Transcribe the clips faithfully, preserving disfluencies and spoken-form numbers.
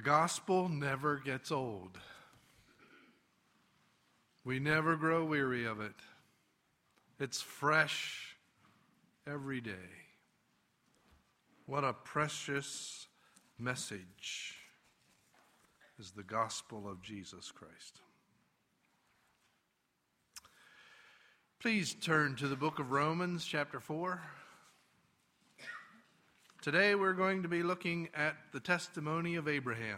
The gospel never gets old. We never grow weary of it. It's fresh every day. What a precious message is the gospel of Jesus Christ. Please turn to the book of Romans, chapter four. Today we're going to be looking at the testimony of Abraham.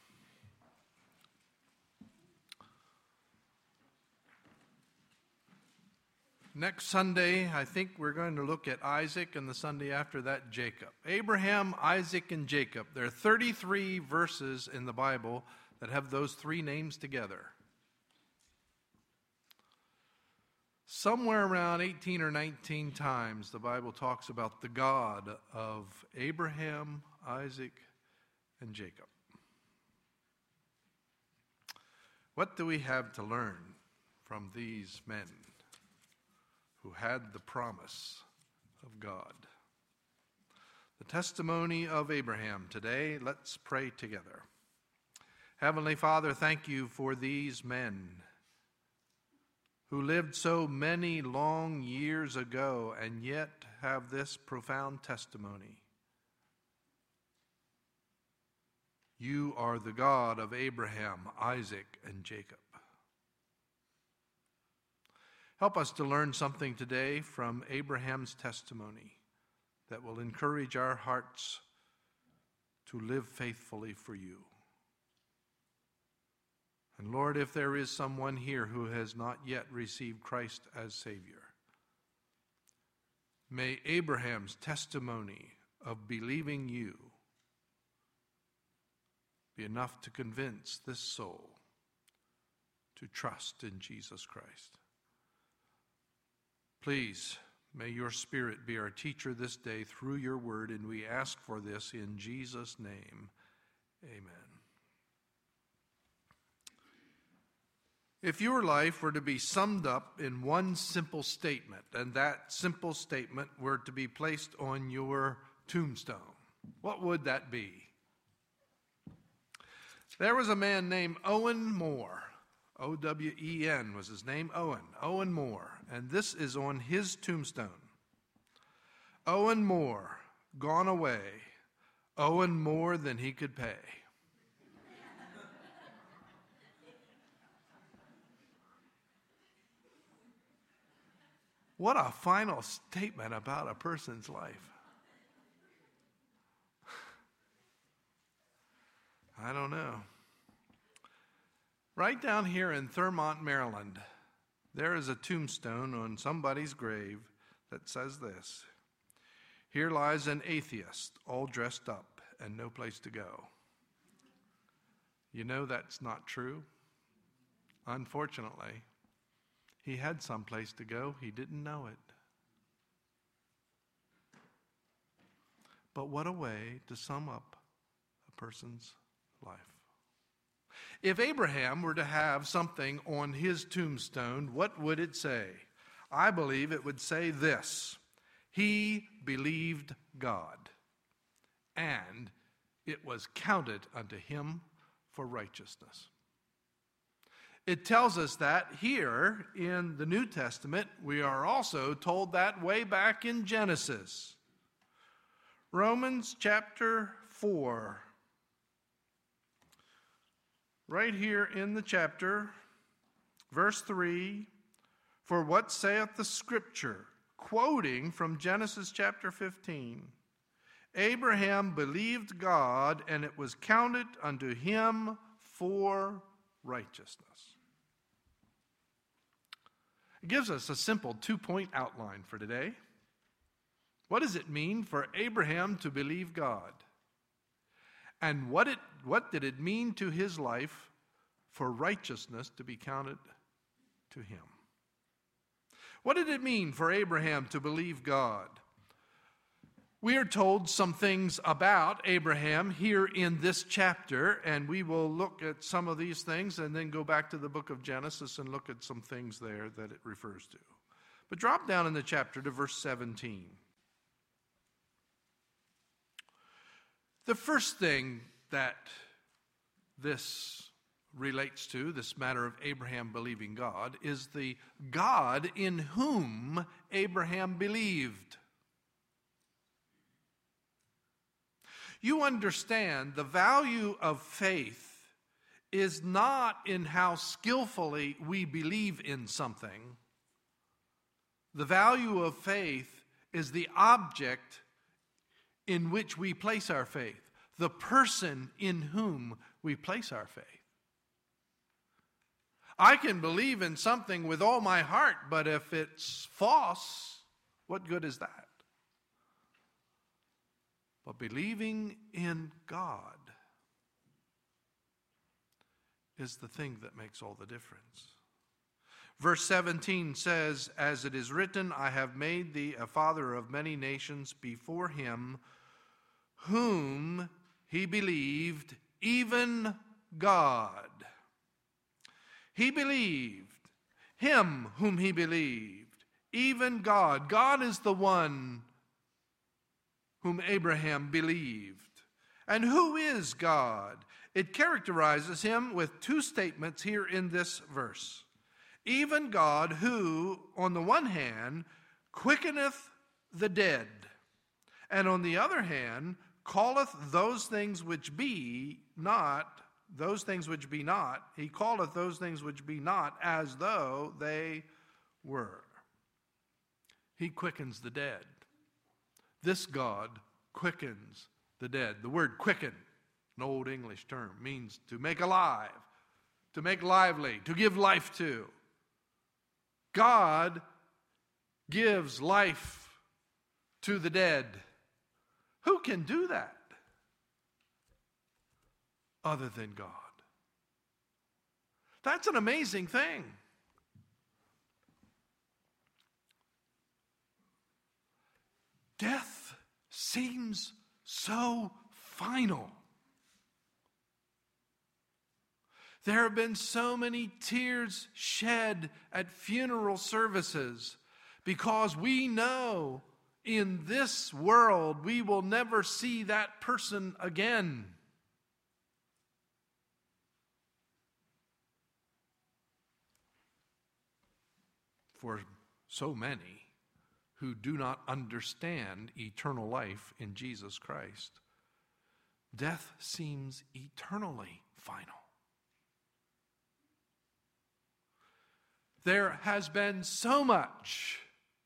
Next Sunday, I think we're going to look at Isaac, and the Sunday after that, Jacob. Abraham, Isaac, and Jacob. There are thirty-three verses in the Bible that have those three names together. Somewhere around eighteen or nineteen times, the Bible talks about the God of Abraham, Isaac, and Jacob. What do we have to learn from these men who had the promise of God? The testimony of Abraham today. Let's pray together. Heavenly Father, thank you for these men who lived so many long years ago and yet have this profound testimony. You are the God of Abraham, Isaac, and Jacob. Help us to learn something today from Abraham's testimony that will encourage our hearts to live faithfully for you. And Lord, if there is someone here who has not yet received Christ as Savior, may Abraham's testimony of believing you be enough to convince this soul to trust in Jesus Christ. Please, may your Spirit be our teacher this day through your word, and we ask for this in Jesus' name. Amen. If your life were to be summed up in one simple statement, and that simple statement were to be placed on your tombstone, what would that be? There was a man named Owen Moore. O W E N was his name, Owen. Owen Moore. And this is on his tombstone. Owen Moore, gone away. Owen more than he could pay. What a final statement about a person's life. I don't know. Right down here in Thurmont, Maryland, there is a tombstone on somebody's grave that says this: "Here lies an atheist, all dressed up and no place to go." You know that's not true. Unfortunately, he had some place to go. He didn't know it. But what a way to sum up a person's life. If Abraham were to have something on his tombstone, what would it say? I believe it would say this: he believed God, and it was counted unto him for righteousness. It tells us that here in the New Testament. We are also told that way back in Genesis. Romans chapter four. Right here in the chapter, verse three, "For what saith the Scripture?" Quoting from Genesis chapter fifteen. "Abraham believed God, and it was counted unto him for righteousness." It gives us a simple two-point outline for today. What does it mean for Abraham to believe God? And what it what did it mean to his life for righteousness to be counted to him? What did it mean for Abraham to believe God? We are told some things about Abraham here in this chapter, and we will look at some of these things and then go back to the book of Genesis and look at some things there that it refers to. But drop down in the chapter to verse seventeen. The first thing that this relates to, this matter of Abraham believing God, is the God in whom Abraham believed. You understand the value of faith is not in how skillfully we believe in something. The value of faith is the object in which we place our faith, the person in whom we place our faith. I can believe in something with all my heart, but if it's false, what good is that? But believing in God is the thing that makes all the difference. Verse seventeen says, "As it is written, I have made thee a father of many nations before him whom he believed, even God." He believed, him whom he believed, even God. God is the one whom Abraham believed. And who is God? It characterizes him with two statements here in this verse. Even God, who, on the one hand, quickeneth the dead, and on the other hand, calleth those things which be not, those things which be not, he calleth those things which be not as though they were. He quickens the dead. This God quickens the dead. The word quicken, an old English term, means to make alive, to make lively, to give life to. God gives life to the dead. Who can do that other than God? That's an amazing thing. Death seems so final. There have been so many tears shed at funeral services because we know in this world we will never see that person again. For so many who do not understand eternal life in Jesus Christ, death seems eternally final. There has been so much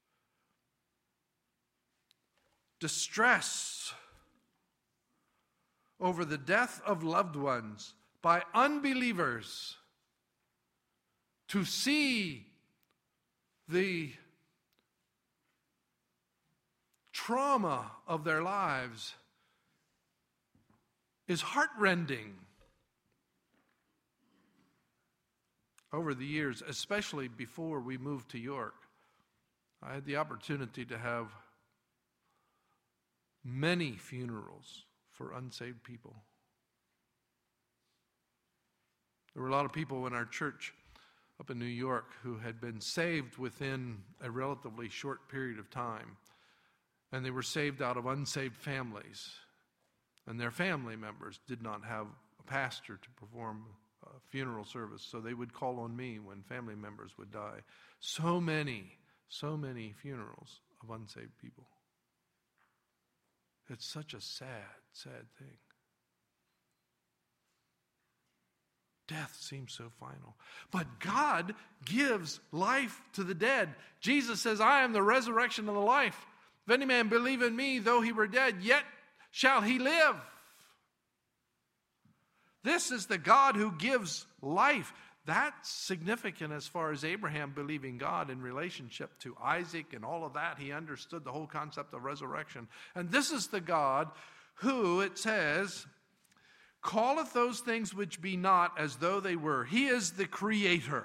distress over the death of loved ones by unbelievers. To see the trauma of their lives is heartrending. Over the years, especially before we moved to York, I had the opportunity to have many funerals for unsaved people. There were a lot of people in our church up in New York who had been saved within a relatively short period of time. And they were saved out of unsaved families. And their family members did not have a pastor to perform a funeral service, so they would call on me when family members would die. So many, so many funerals of unsaved people. It's such a sad, sad thing. Death seems so final. But God gives life to the dead. Jesus says, I am the resurrection and the life. If any man believe in me, though he were dead, yet shall he live. This is the God who gives life. That's significant as far as Abraham believing God in relationship to Isaac and all of that. He understood the whole concept of resurrection. And this is the God who, it says, calleth those things which be not as though they were. He is the creator.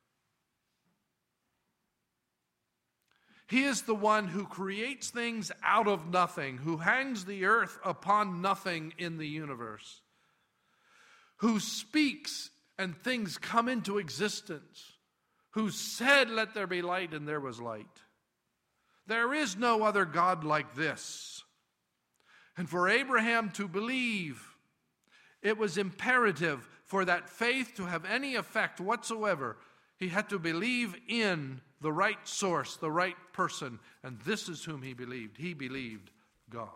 He is the one who creates things out of nothing, who hangs the earth upon nothing in the universe, who speaks and things come into existence, who said, let there be light, and there was light. There is no other God like this. And for Abraham to believe, It was imperative for that faith to have any effect whatsoever. He had to believe in the right source, the right person, and this is whom he believed. He believed God.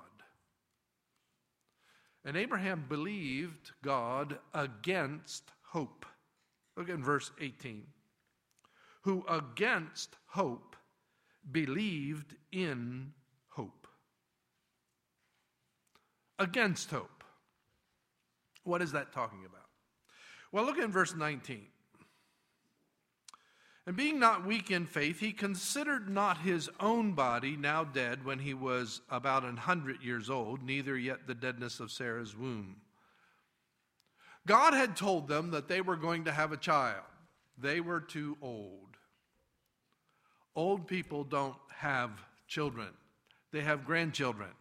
And Abraham believed God against hope. Look at verse eighteen. Who against hope believed in hope. Against hope. What is that talking about? Well, look at verse nineteen. And being not weak in faith, he considered not his own body now dead when he was about an hundred years old, neither yet the deadness of Sarah's womb. God had told them that they were going to have a child. They were too old. Old people don't have children. They have grandchildren.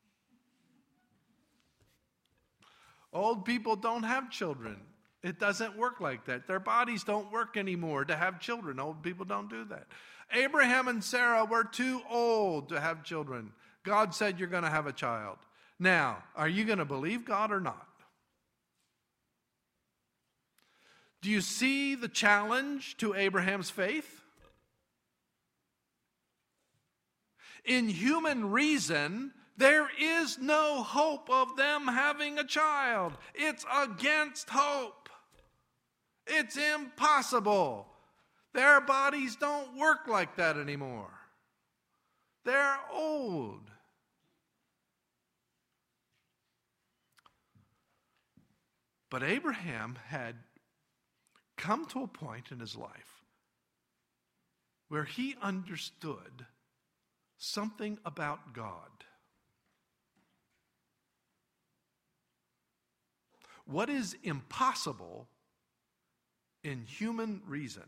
Old people don't have children. It doesn't work like that. Their bodies don't work anymore to have children. Old people don't do that. Abraham and Sarah were too old to have children. God said you're going to have a child. Now, are you going to believe God or not? Do you see the challenge to Abraham's faith? In human reason, there is no hope of them having a child. It's against hope. It's impossible. Their bodies don't work like that anymore. They're old. But Abraham had come to a point in his life where he understood something about God. What is impossible in human reason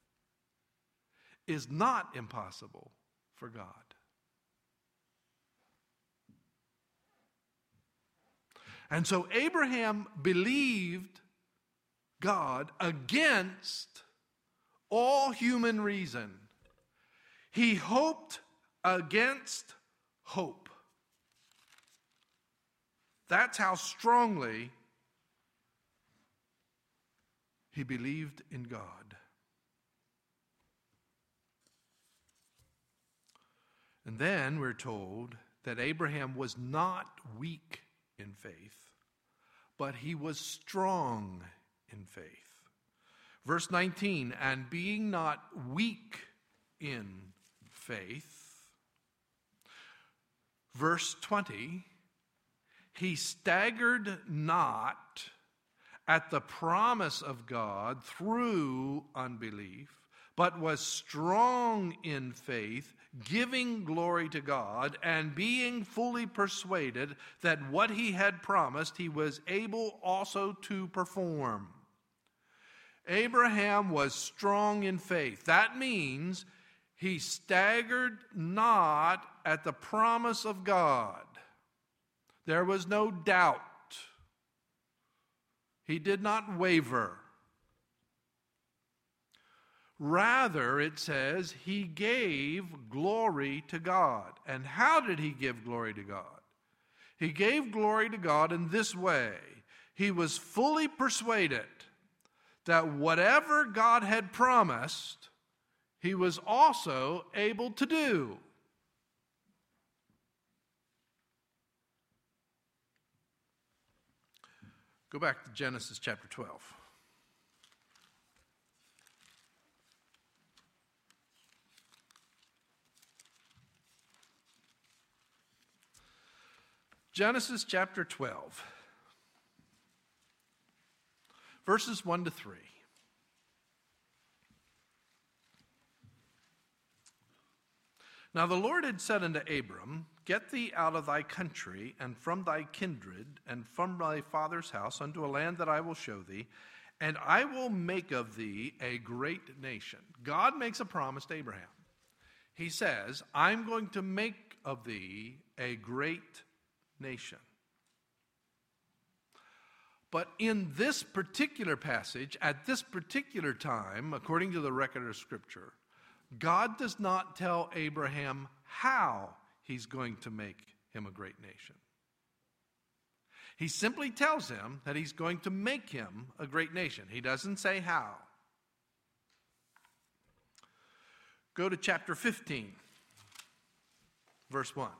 is not impossible for God. And so Abraham believed God against all human reason. He hoped against hope. That's how strongly he believed in God. And then we're told that Abraham was not weak in faith, but he was strong in faith. Verse nineteen, and being not weak in faith. Verse twenty, he staggered not at the promise of God through unbelief, but was strong in faith, giving glory to God, and being fully persuaded that what he had promised he was able also to perform. Abraham was strong in faith. That means he staggered not at the promise of God. There was no doubt. He did not waver. Rather, it says, he gave glory to God. And how did he give glory to God? He gave glory to God in this way. He was fully persuaded that whatever God had promised, he was also able to do. Go back to Genesis chapter twelve. Genesis chapter twelve, verses one to three. Now the Lord had said unto Abram, get thee out of thy country, and from thy kindred, and from thy father's house, unto a land that I will show thee, and I will make of thee a great nation. God makes a promise to Abraham. He says, I'm going to make of thee a great nation. But in this particular passage, at this particular time, according to the record of Scripture, God does not tell Abraham how he's going to make him a great nation. He simply tells him that he's going to make him a great nation. He doesn't say how. Go to chapter fifteen, verse one.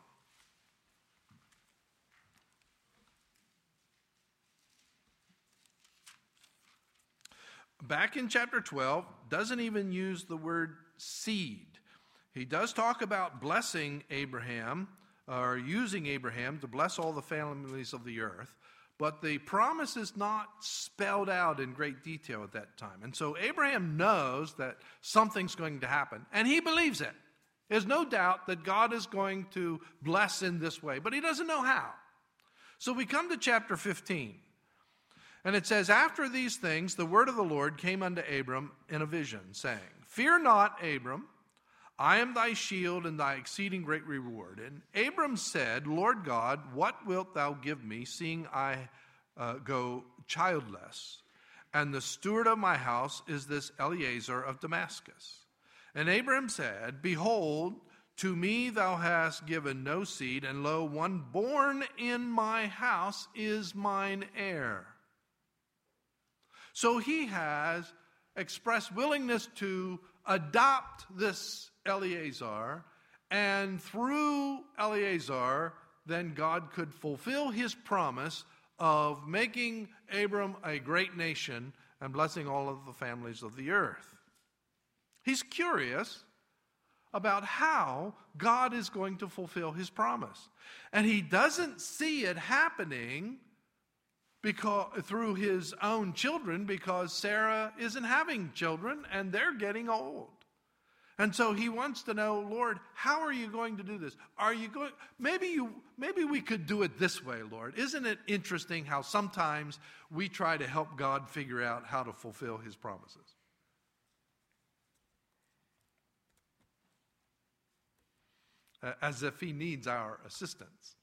Back in chapter twelve, doesn't even use the word seed. He does talk about blessing Abraham, or using Abraham to bless all the families of the earth, but the promise is not spelled out in great detail at that time. And so Abraham knows that something's going to happen, and he believes it. There's no doubt that God is going to bless in this way, but he doesn't know how. So we come to chapter fifteen. And it says, after these things, the word of the Lord came unto Abram in a vision, saying, Fear not, Abram, I am thy shield and thy exceeding great reward. And Abram said, Lord God, what wilt thou give me, seeing I uh, go childless? And the steward of my house is this Eliezer of Damascus. And Abram said, Behold, to me thou hast given no seed, and lo, one born in my house is mine heir. So he has expressed willingness to adopt this Eliezer, and through Eliezer, then God could fulfill his promise of making Abram a great nation and blessing all of the families of the earth. He's curious about how God is going to fulfill his promise. And he doesn't see it happening because through his own children, because Sarah isn't having children and they're getting old. And so he wants to know, Lord, how are you going to do this? Are you going, maybe you, maybe we could do it this way, Lord. Isn't it interesting how sometimes we try to help God figure out how to fulfill his promises? As if he needs our assistance.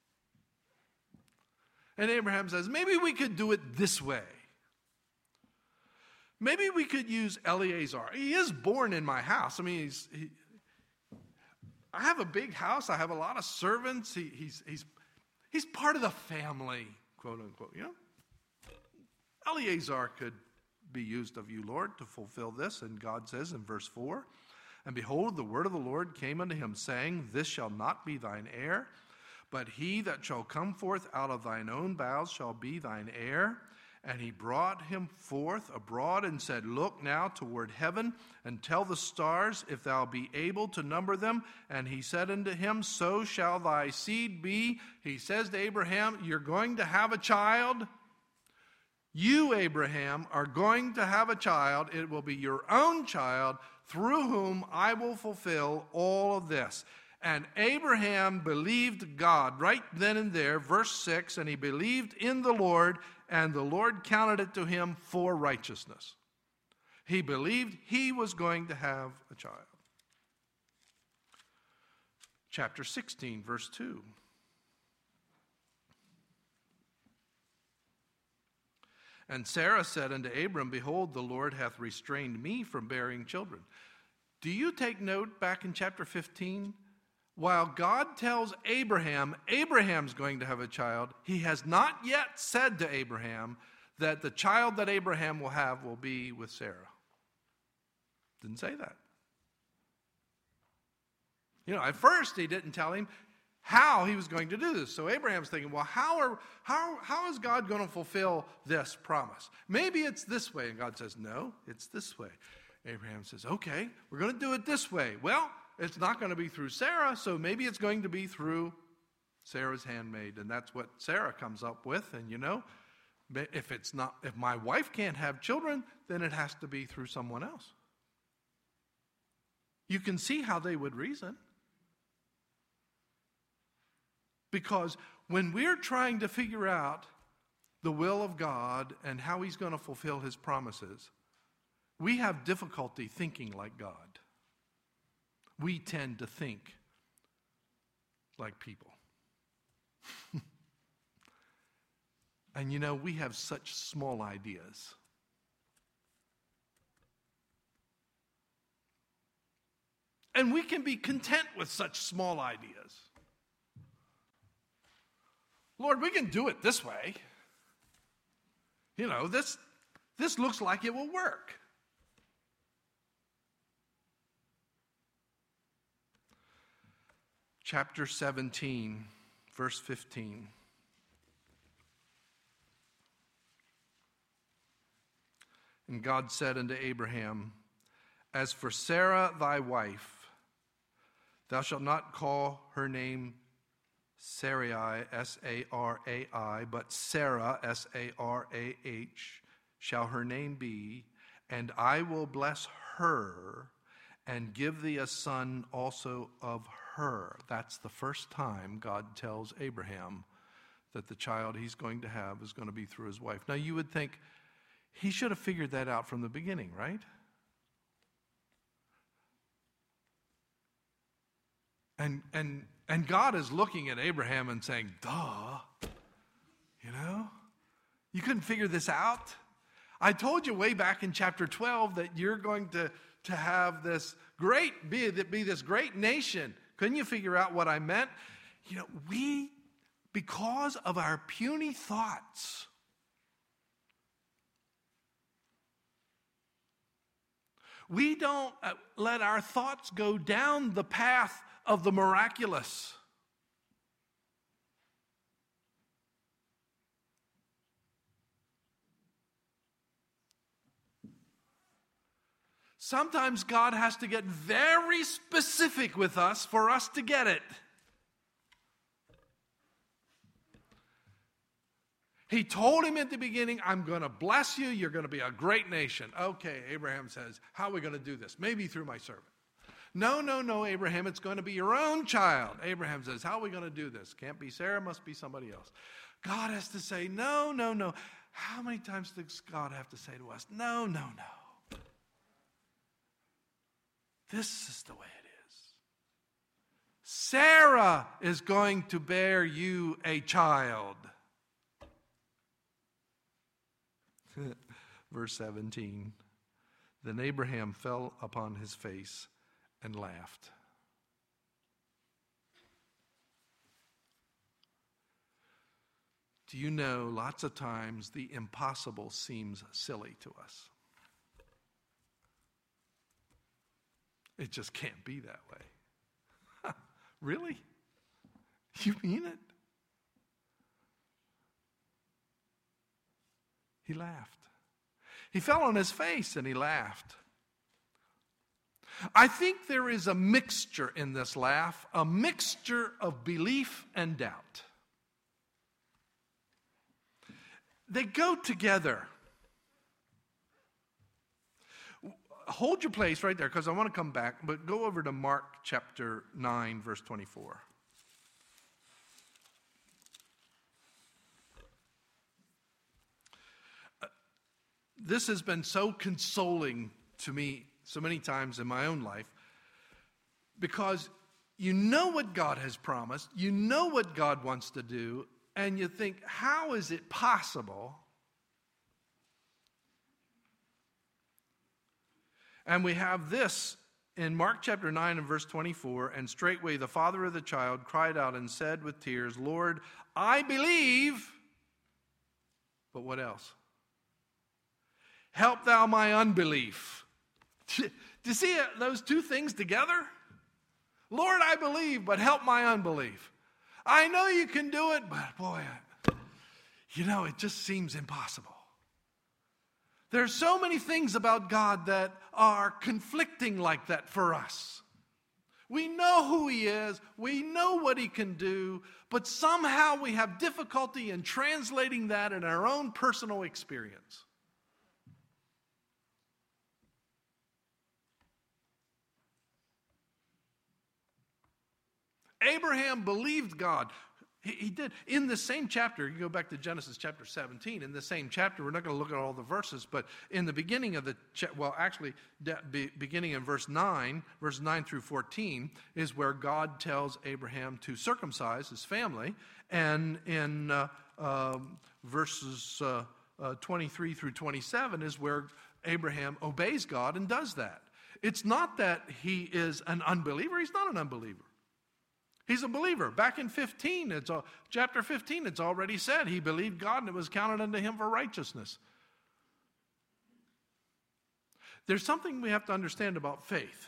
And Abraham says, maybe we could do it this way. Maybe we could use Eliezer. He is born in my house. I mean, he's, he, I have a big house. I have a lot of servants. He, he's, he's, he's part of the family, quote unquote. You know, Eliezer could be used of you, Lord, to fulfill this. And God says in verse four, And behold, the word of the Lord came unto him, saying, This shall not be thine heir, but he that shall come forth out of thine own bowels shall be thine heir. And he brought him forth abroad and said, Look now toward heaven, and tell the stars, if thou be able to number them. And he said unto him, So shall thy seed be. He says to Abraham, You're going to have a child. You, Abraham, are going to have a child. It will be your own child, through whom I will fulfill all of this. And Abraham believed God right then and there, verse six, and he believed in the Lord, and the Lord counted it to him for righteousness. He believed he was going to have a child. Chapter sixteen, verse two. And Sarah said unto Abram, Behold, the Lord hath restrained me from bearing children. Do you take note back in chapter fifteen? While God tells Abraham, Abraham's going to have a child, he has not yet said to Abraham that the child that Abraham will have will be with Sarah. Didn't say that. You know, at first he didn't tell him how he was going to do this. So Abraham's thinking, well, how are how how is God going to fulfill this promise? Maybe it's this way. And God says, no, it's this way. Abraham says, okay, we're going to do it this way. Well, it's not going to be through Sarah, so maybe it's going to be through Sarah's handmaid. And that's what Sarah comes up with. And you know, if it's not, if my wife can't have children, then it has to be through someone else. You can see how they would reason. Because when we're trying to figure out the will of God and how he's going to fulfill his promises, we have difficulty thinking like God. We tend to think like people. And you know, we have such small ideas. And we can be content with such small ideas. Lord, we can do it this way. You know, this, this looks like it will work. Chapter seventeen, verse fifteen. And God said unto Abraham, As for Sarah thy wife, thou shalt not call her name Sarai, S A R A I, but Sarah, S A R A H, shall her name be, and I will bless her and give thee a son also of her. That's the first time God tells Abraham that the child he's going to have is going to be through his wife. Now you would think he should have figured that out from the beginning, right? And and and God is looking at Abraham and saying, duh, you know? You couldn't figure this out? I told you way back in chapter twelve that you're going to, to have this great, be, be this great nation. Couldn't you figure out what I meant? You know, we, because of our puny thoughts, we don't uh, let our thoughts go down the path of the miraculous. Sometimes God has to get very specific with us for us to get it. He told him at the beginning, I'm going to bless you. You're going to be a great nation. Okay, Abraham says, how are we going to do this? Maybe through my servant. No, no, no, Abraham, it's going to be your own child. Abraham says, how are we going to do this? Can't be Sarah, must be somebody else. God has to say, no, no, no. How many times does God have to say to us, no, no, no. This is the way it is. Sarah is going to bear you a child. Verse seventeen. Then Abraham fell upon his face and laughed. Do you know, lots of times the impossible seems silly to us. It just can't be that way. Really? You mean it? He laughed. He fell on his face and he laughed. I think there is a mixture in this laugh, a mixture of belief and doubt. They go together. Hold your place right there because I want to come back, but go over to Mark chapter nine, verse twenty-four. Uh, this has been so consoling to me so many times in my own life because you know what God has promised, you know what God wants to do, and you think, how is it possible? And we have this in Mark chapter nine and verse twenty-four, and straightway the father of the child cried out and said with tears, Lord, I believe, but what else? Help thou my unbelief. Do you see those two things together? Lord, I believe, but help my unbelief. I know you can do it, but boy, you know, it just seems impossible. There's so many things about God that are conflicting like that for us. We know who He is, we know what He can do, but somehow we have difficulty in translating that in our own personal experience. Abraham believed God. He, he did. In the same chapter, you go back to Genesis chapter seventeen, in the same chapter, we're not going to look at all the verses, but in the beginning of the, cha- well, actually, de- be, beginning in verse nine, verse nine through fourteen, is where God tells Abraham to circumcise his family, and in uh, um, verses uh, uh, twenty-three through twenty-seven is where Abraham obeys God and does that. It's not that he is an unbeliever. He's not an unbeliever. He's a believer. Back in fifteen, it's a, chapter fifteen, it's already said he believed God and it was counted unto him for righteousness. There's something we have to understand about faith.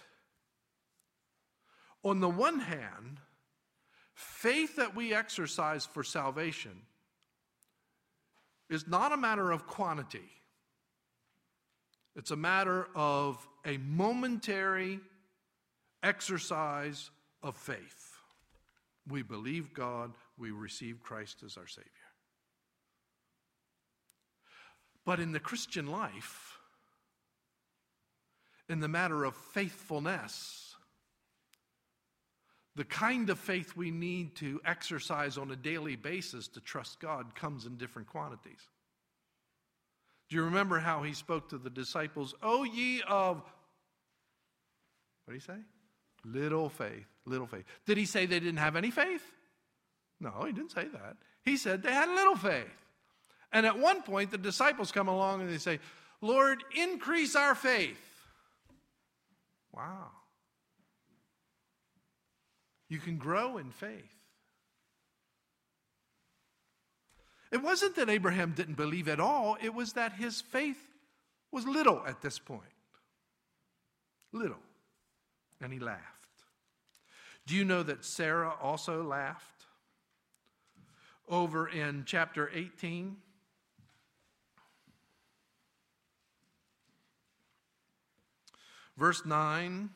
On the one hand, faith that we exercise for salvation is not a matter of quantity. It's a matter of a momentary exercise of faith. We believe God, we receive Christ as our Savior. But in the Christian life, in the matter of faithfulness, the kind of faith we need to exercise on a daily basis to trust God comes in different quantities. Do you remember how he spoke to the disciples? O ye of, what did he say? Little faith, little faith. Did he say they didn't have any faith? No, he didn't say that. He said they had little faith. And at one point, the disciples come along and they say, Lord, increase our faith. Wow. You can grow in faith. It wasn't that Abraham didn't believe at all. It was that his faith was little at this point. Little. And he laughed. Do you know that Sarah also laughed? Over in chapter eighteen. Verse nine.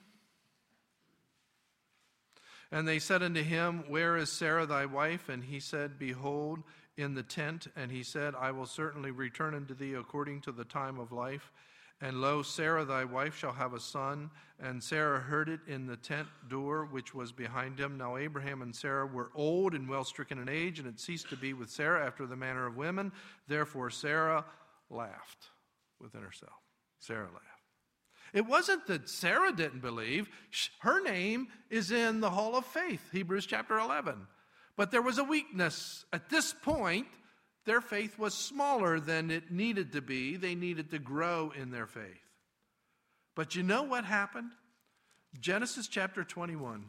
And they said unto him, Where is Sarah thy wife? And he said, Behold, in the tent. And he said, I will certainly return unto thee according to the time of life. And lo, Sarah thy wife shall have a son. And Sarah heard it in the tent door which was behind him. Now Abraham and Sarah were old and well stricken in age, and had ceased to be with Sarah after the manner of women. Therefore Sarah laughed within herself. Sarah laughed. It wasn't that Sarah didn't believe. Her name is in the Hall of Faith, Hebrews chapter eleven. But there was a weakness. At this point, their faith was smaller than it needed to be. They needed to grow in their faith. But you know what happened? Genesis chapter twenty-one.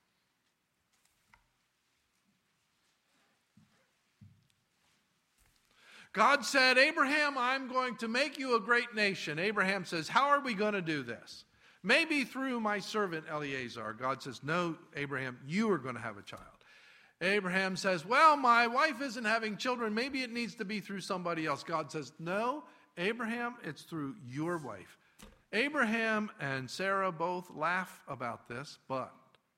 God said, Abraham, I'm going to make you a great nation. Abraham says, how are we going to do this? Maybe through my servant Eliezer. God says, no, Abraham, you are going to have a child. Abraham says, well, my wife isn't having children. Maybe it needs to be through somebody else. God says, no, Abraham, it's through your wife. Abraham and Sarah both laugh about this, but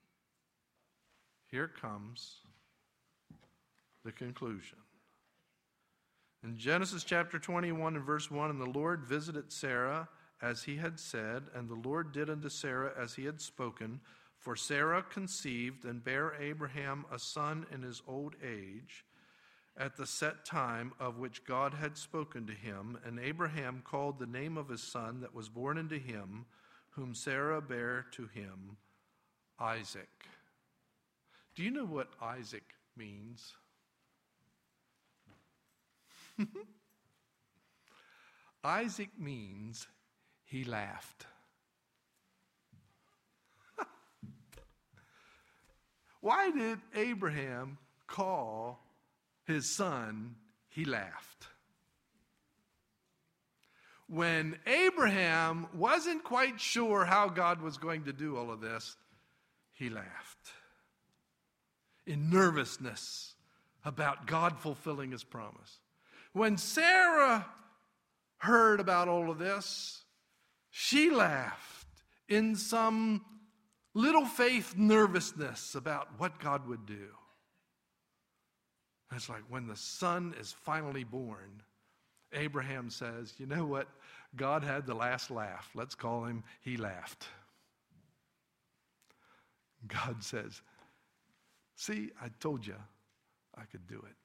here comes the conclusion. In Genesis chapter twenty-one and verse one, and the Lord visited Sarah as he had said, and the Lord did unto Sarah as he had spoken. For Sarah conceived and bare Abraham a son in his old age, at the set time of which God had spoken to him. And Abraham called the name of his son that was born unto him, whom Sarah bare to him, Isaac. Do you know what Isaac means? Isaac means he laughed. Why did Abraham call his son he laughed? When Abraham wasn't quite sure how God was going to do all of this, he laughed in nervousness about God fulfilling his promise. When Sarah heard about all of this, she laughed in some little faith nervousness about what God would do. It's like when the son is finally born, Abraham says, you know what? God had the last laugh. Let's call him, he laughed. God says, see, I told you I could do it.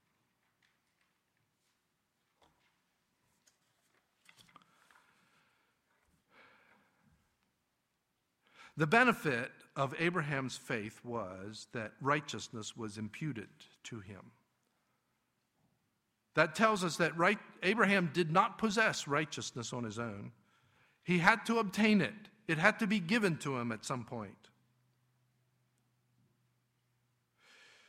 The benefit of Abraham's faith was that righteousness was imputed to him. That tells us that right, Abraham did not possess righteousness on his own. He had to obtain it. It had to be given to him at some point.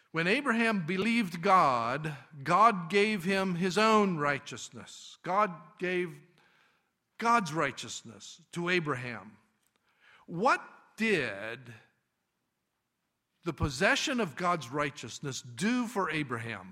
When Abraham believed God, God gave him his own righteousness. God gave God's righteousness to Abraham. What did the possession of God's righteousness do for Abraham?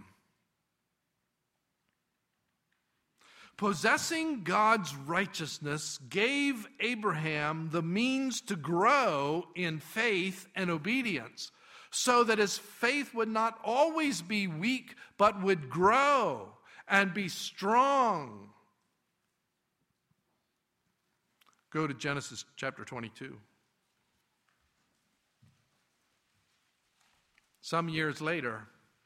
Possessing God's righteousness gave Abraham the means to grow in faith and obedience, so that his faith would not always be weak, but would grow and be strong. Go to Genesis chapter twenty-two. Some years later,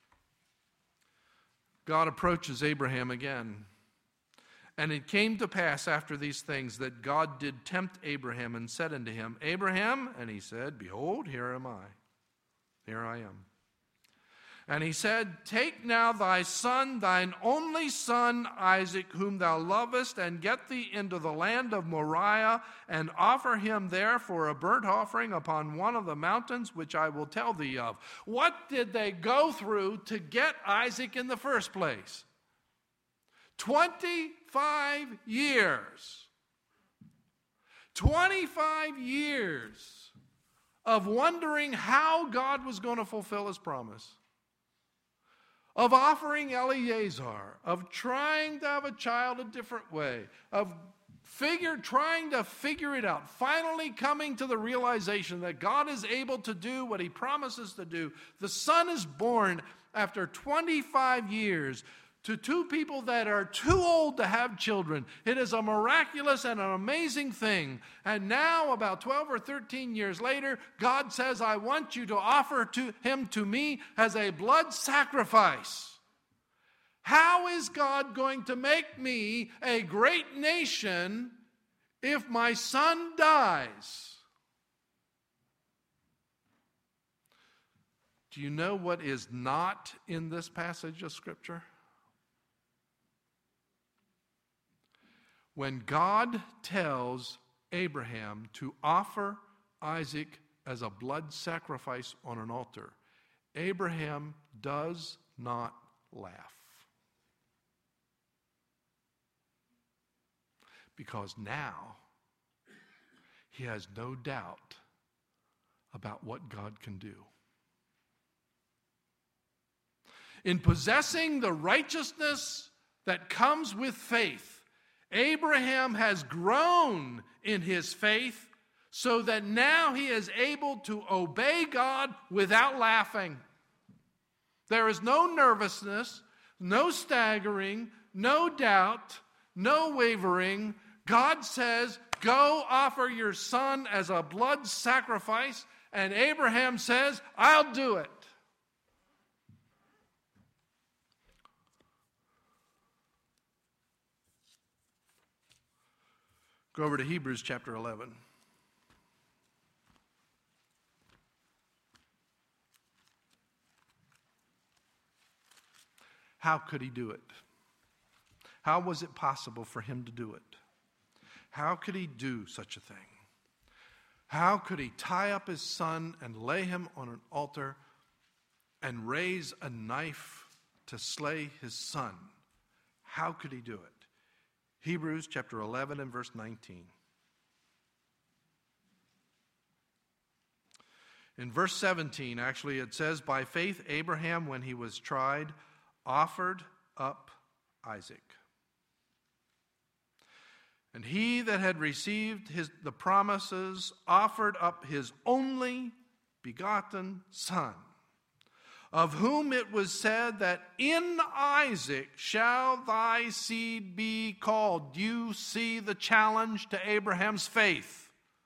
God approaches Abraham again. And it came to pass after these things that God did tempt Abraham and said unto him, Abraham, and he said, Behold, here am I. Here I am. And he said, Take now thy son, thine only son Isaac, whom thou lovest, and get thee into the land of Moriah, and offer him there for a burnt offering upon one of the mountains which I will tell thee of. What did they go through to get Isaac in the first place? twenty-five years. twenty-five years of wondering how God was going to fulfill his promise, of offering Eliezer, of trying to have a child a different way, of figure, trying to figure it out, finally coming to the realization that God is able to do what he promises to do. The son is born after twenty-five years to two people that are too old to have children. It is a miraculous and an amazing thing. And now, about twelve or thirteen years later, God says, I want you to offer to him to me as a blood sacrifice. How is God going to make me a great nation if my son dies? Do you know what is not in this passage of Scripture? When God tells Abraham to offer Isaac as a blood sacrifice on an altar, Abraham does not laugh. Because now he has no doubt about what God can do. In possessing the righteousness that comes with faith, Abraham has grown in his faith so that now he is able to obey God without laughing. There is no nervousness, no staggering, no doubt, no wavering. God says, go offer your son as a blood sacrifice, and Abraham says, I'll do it. Go over to Hebrews chapter eleven. How could he do it? How was it possible for him to do it? How could he do such a thing? How could he tie up his son and lay him on an altar and raise a knife to slay his son? How could he do it? Hebrews chapter eleven and verse nineteen. In verse seventeen, actually, it says, By faith Abraham, when he was tried, offered up Isaac. And he that had received his, the promises offered up his only begotten son, of whom it was said that in Isaac shall thy seed be called. You see the challenge to Abraham's faith.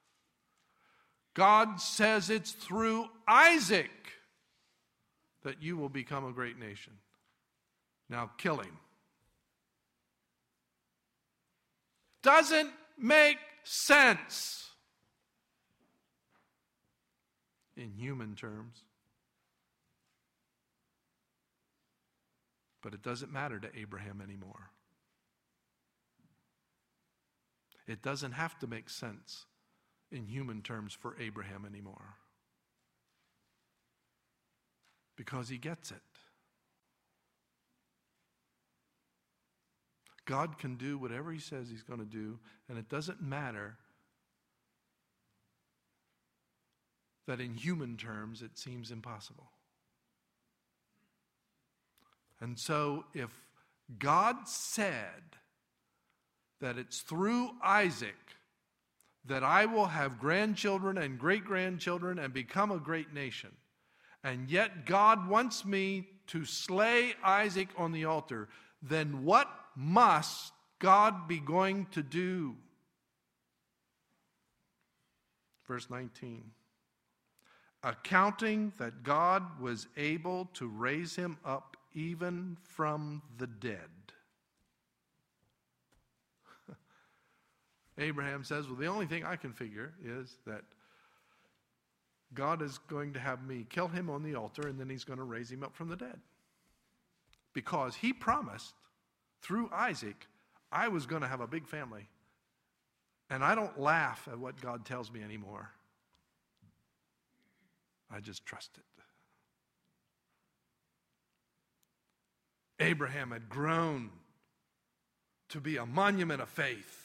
God says it's through Isaac that you will become a great nation. Now kill him. Doesn't make sense in human terms. But it doesn't matter to Abraham anymore. It doesn't have to make sense in human terms for Abraham anymore. because he gets it. God can do whatever he says he's going to do, and it doesn't matter that in human terms it seems impossible. And so if God said that it's through Isaac that I will have grandchildren and great-grandchildren and become a great nation, and yet God wants me to slay Isaac on the altar, then what must God be going to do? Verse nineteen. Accounting that God was able to raise him up even from the dead. Abraham says, well, the only thing I can figure is that God is going to have me kill him on the altar, and then he's going to raise him up from the dead. Because he promised through Isaac, I was going to have a big family. And I don't laugh at what God tells me anymore. I just trust it. Abraham had grown to be a monument of faith.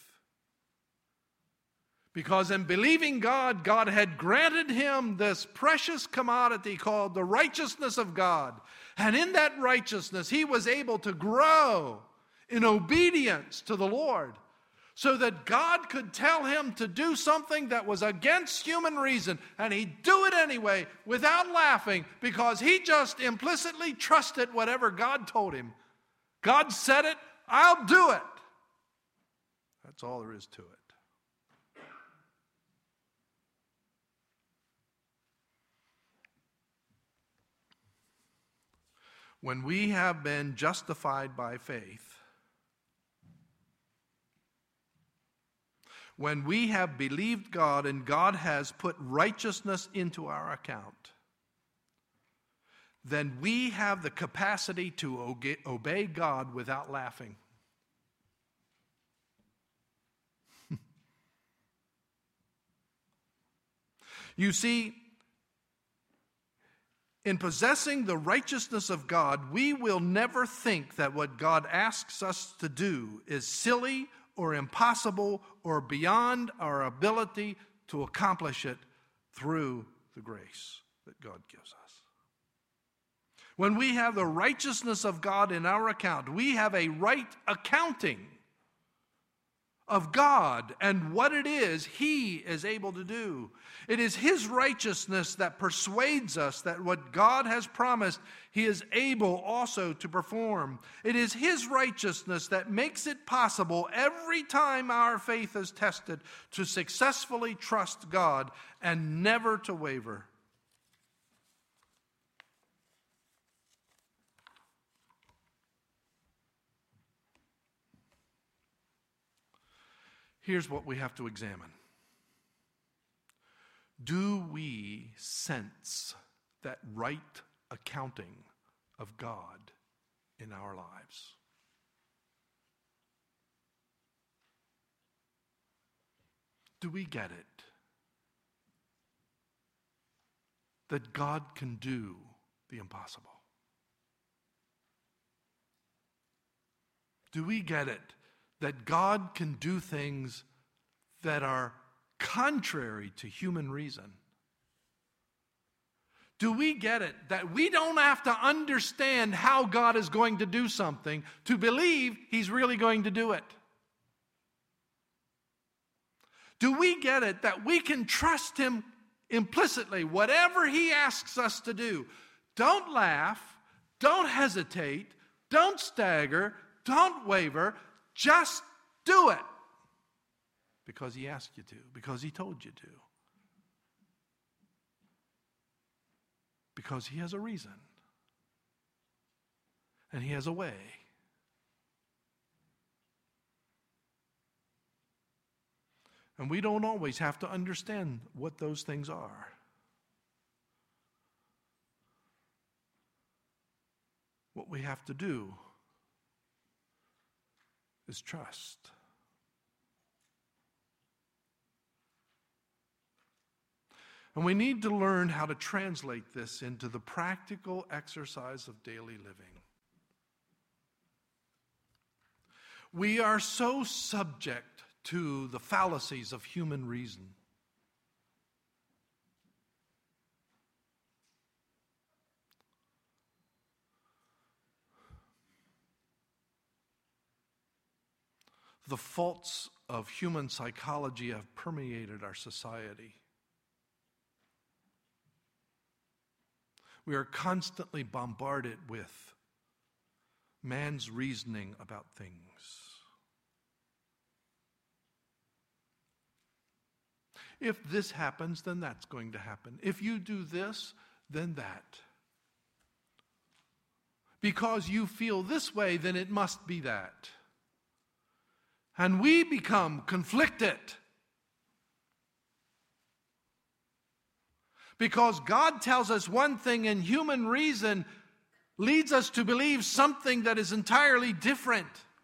Because in believing God, God had granted him this precious commodity called the righteousness of God. And in that righteousness, he was able to grow in obedience to the Lord, so that God could tell him to do something that was against human reason, and he'd do it anyway without laughing, because he just implicitly trusted whatever God told him. God said it, I'll do it. That's all there is to it. When we have been justified by faith, when we have believed God and God has put righteousness into our account, then we have the capacity to obey God without laughing. You see, in possessing the righteousness of God, we will never think that what God asks us to do is silly or impossible or beyond our ability to accomplish it through the grace that God gives us. When we have the righteousness of God in our account, we have a right accounting of God and what it is He is able to do. It is His righteousness that persuades us that what God has promised, He is able also to perform. It is His righteousness that makes it possible every time our faith is tested to successfully trust God and never to waver. Here's what we have to examine. Do we sense that right accounting of God in our lives? Do we get it? That God can do the impossible? Do we get it? That God can do things that are contrary to human reason? Do we get it? That we don't have to understand how God is going to do something to believe He's really going to do it? Do we get it? That we can trust Him implicitly, whatever He asks us to do. Don't laugh, don't hesitate, don't stagger, don't waver. Just do it because He asked you to, because He told you to, because He has a reason and He has a way. And we don't always have to understand what those things are. What we have to do is trust. And we need to learn how to translate this into the practical exercise of daily living. We are so subject to the fallacies of human reason. The faults of human psychology have permeated our society. We are constantly bombarded with man's reasoning about things. If this happens, then that's going to happen. If you do this, then that. Because you feel this way, then it must be that. And we become conflicted. Because God tells us one thing and human reason leads us to believe something that is entirely different.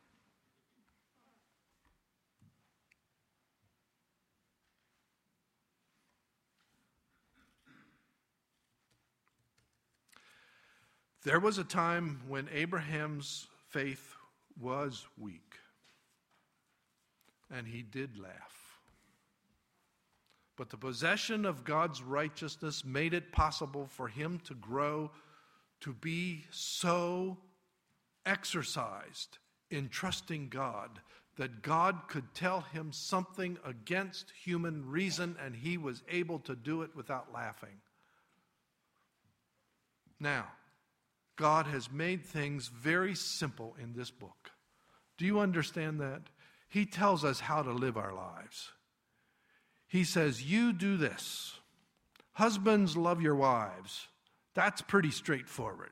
There was a time when Abraham's faith was weak, and he did laugh. But the possession of God's righteousness made it possible for him to grow to be so exercised in trusting God that God could tell him something against human reason, and he was able to do it without laughing. Now, God has made things very simple in this book. Do you understand that? He tells us how to live our lives. He says, you do this. Husbands, love your wives. That's pretty straightforward.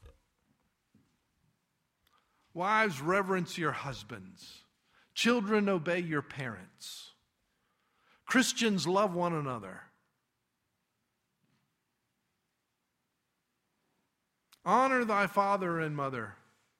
Wives, reverence your husbands. Children, obey your parents. Christians, love one another. Honor thy father and mother.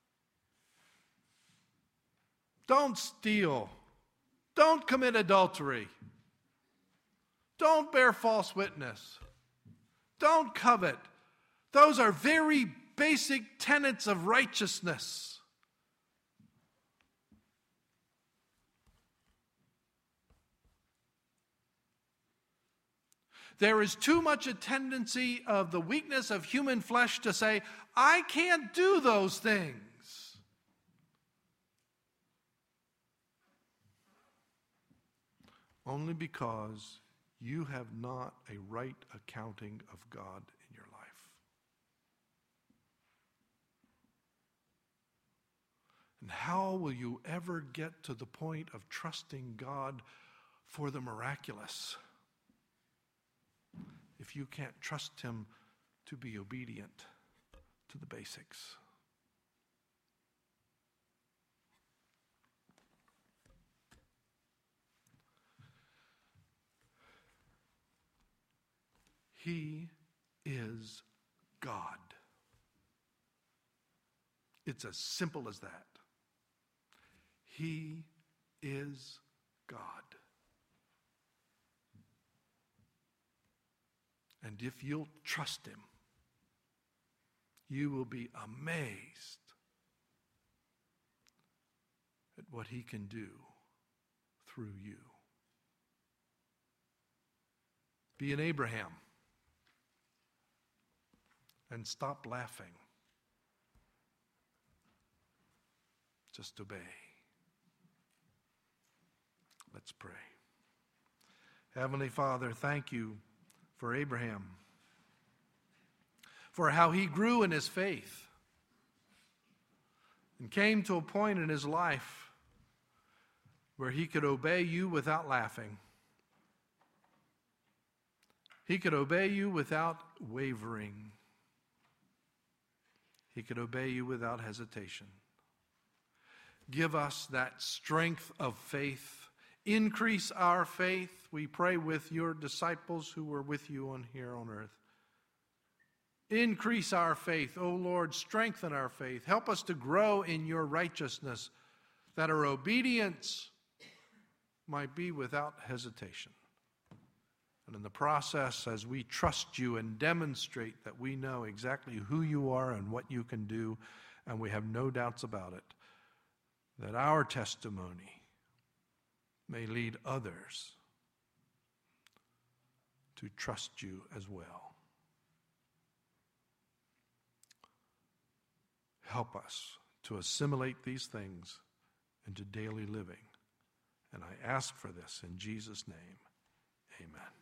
Don't steal. Don't commit adultery. Don't bear false witness. Don't covet. Those are very basic tenets of righteousness. There is too much a tendency of the weakness of human flesh to say, I can't do those things. Only because you have not a right accounting of God in your life. And how will you ever get to the point of trusting God for the miraculous if you can't trust him to be obedient to the basics? He is God. It's as simple as that. He is God. And if you'll trust him, you will be amazed at what he can do through you. Be an Abraham and stop laughing. Just obey. Let's pray. Heavenly Father, thank you for Abraham, for how he grew in his faith and came to a point in his life where he could obey you without laughing. He could obey you without wavering. He could obey you without hesitation. Give us that strength of faith. Increase our faith, we pray, with your disciples who were with you on here on earth. Increase our faith, O Lord, strengthen our faith. Help us to grow in your righteousness, that our obedience might be without hesitation. And in the process, as we trust you and demonstrate that we know exactly who you are and what you can do, and we have no doubts about it, that our testimony may lead others to trust you as well. Help us to assimilate these things into daily living. And I ask for this in Jesus' name. Amen.